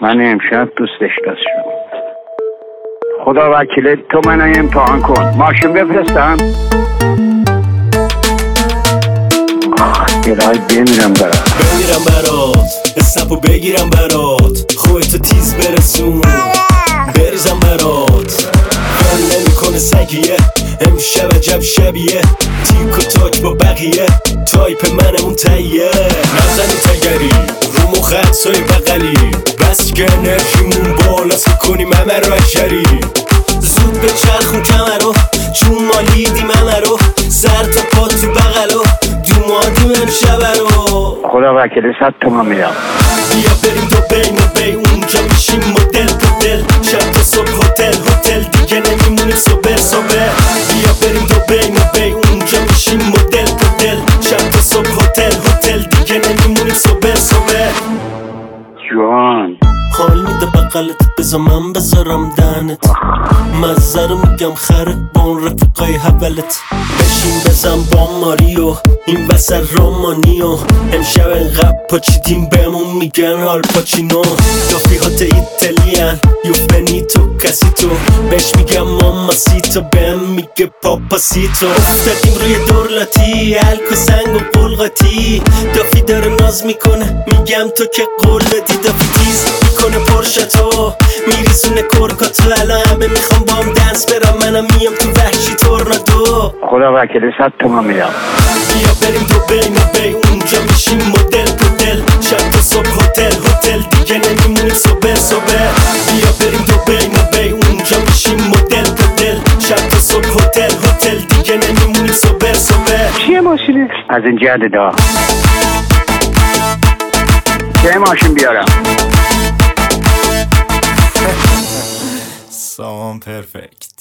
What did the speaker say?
من امشب دوستش داشتم. خدا وکیل تو منو امتحان کن. ماشین بفرستم. الهی بمیرم برات اسنپو بگیرم برات خودتو تیز برسون بریزم برات حال نمیکنه سگیه امشب عجب شبیه تیک و تاک با بقیه تایپ من اون تاییه نزنی تگری رو مخ عکسای بغلی بس که انرژیمون بالاست کنیم همه رو اشری زود به چرخون کمرو چون مالیدی ممه رو سر تا پا تو بغلو دومادیم امشب رو خدا وکیل 100 تومن میدم. بیا بریم دبی اونجا میشیم مدل پدل شب تا صبح هتل دیگه نمیمونیم صبح بیا بریم دبی اونجا میشیم مدل پدل شب تا صبح هتل دیگه نمیمونیم صبح جوان حال میده بقلت بذار من بذارم دهنت مزه رو میگم خره با اون رفقای حولت بشین بزن با ماریو این وسط رومانیو امشب انقدر پاچیدیم بهمون میگن حال پاچینو دافیهات ایتالیان یوفنیتو کسیتو بهش میگم ماماسیتو بهم میگه پاپاسیتو افتادیم روی دورلاتی الکو سنگ و قلقاتی دافی داره ناز میکنه میگم تو که قول دادی دافی تیز میکنه پرشتو میریزونه کرکاتو الان همه میخوام بام دنس برم منم میام تو وحشی تورنادو خدا وکیل 100 تومن میدم. بیا بریم دبی اونجا میشیم مدل پدل شب تا صبح هتل دیگه نمیمونیم صبح بیا بریم دبی اونجا میشیم مدل پدل شب تا صبح هتل دیگه نمیمونیم صبح چیه ماشینه؟ از این جدیدا چه ماشین بیارم؟ سامان پرفکت.